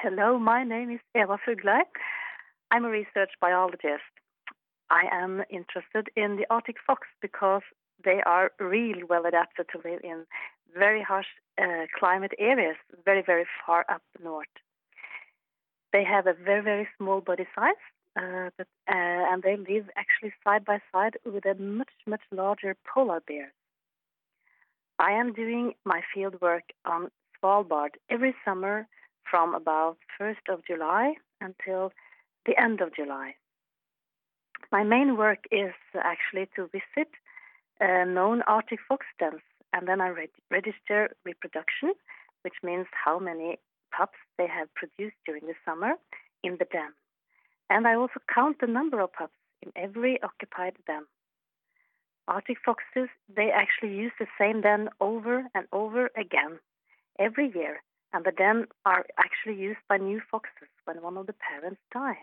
Hello, my name is Eva Fugler. I'm a research biologist. I am interested in the Arctic fox because they are really well adapted to live in very harsh climate areas, very, very far up north. They have a very, very small body size, and they live actually side by side with a much, much larger polar bear. I am doing my field work on Svalbard every summer from about 1st of July until the end of July. My main work is actually to visit known Arctic fox dens, and then I register reproduction, which means how many pups they have produced during the summer in the den. And I also count the number of pups in every occupied den. Arctic foxes, they actually use the same den over and over again every year, and the den are actually used by new foxes when one of the parents die.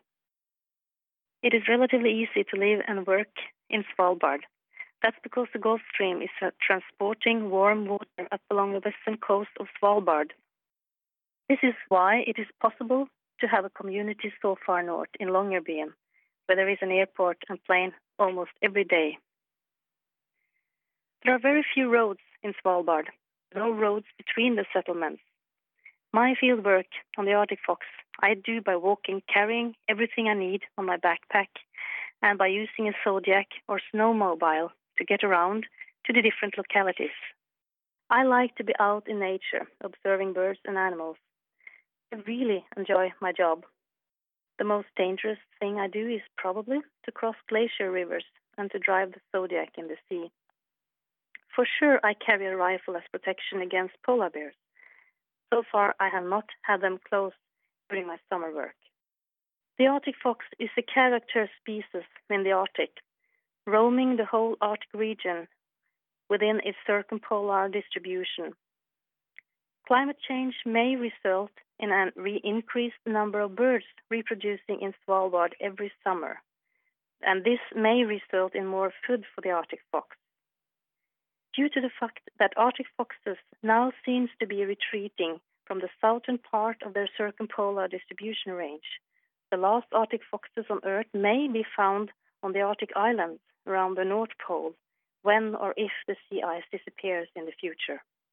It is relatively easy to live and work in Svalbard. That's because the Gulf Stream is transporting warm water up along the western coast of Svalbard. This is why it is possible to have a community so far north in Longyearbyen, where there is an airport and plane almost every day. There are very few roads in Svalbard, no roads between the settlements. My field work on the Arctic fox I do by walking, carrying everything I need on my backpack, and by using a Zodiac or snowmobile to get around to the different localities. I like to be out in nature, observing birds and animals. I really enjoy my job. The most dangerous thing I do is probably to cross glacier rivers and to drive the Zodiac in the sea. For sure, I carry a rifle as protection against polar bears. So far, I have not had them close during my summer work. The Arctic fox is a character species in the Arctic, roaming the whole Arctic region within its circumpolar distribution. Climate change may result in an increased number of birds reproducing in Svalbard every summer, and this may result in more food for the Arctic fox. Due to the fact that Arctic foxes now seems to be retreating from the southern part of their circumpolar distribution range, the last Arctic foxes on Earth may be found on the Arctic islands around the North Pole when or if the sea ice disappears in the future.